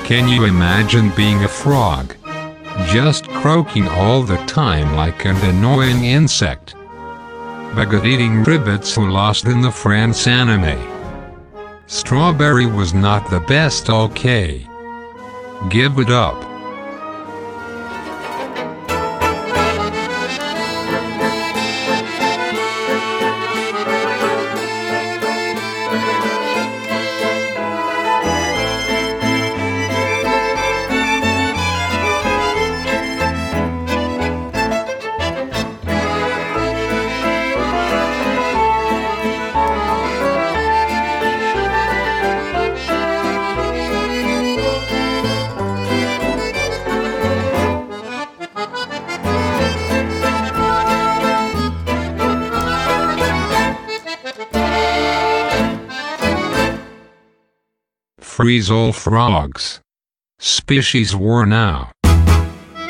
Can you imagine being a frog? Just croaking all the time like an annoying insect. Baguette-eating ribbits who lost in the France anime. Strawberry was not the best, okay. Give it up. Freeze all frogs. Species war now.